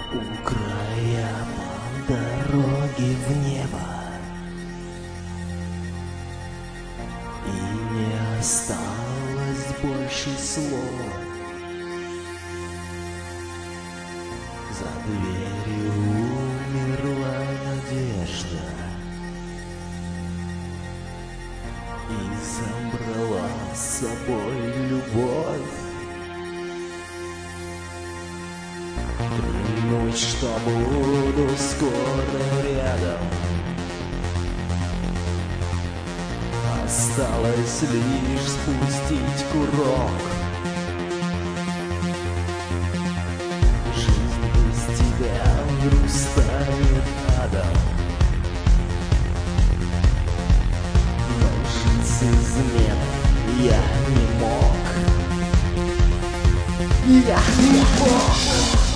У края дороги в небо, и не осталось больше слов. За дверью умерла надежда и забрала с собой любовь. Клянусь, что буду скоро рядом. Осталось лишь спустить курок. Жизнь без тебя вдруг станет адом. Но жить с изменой я не мог. Я не мог.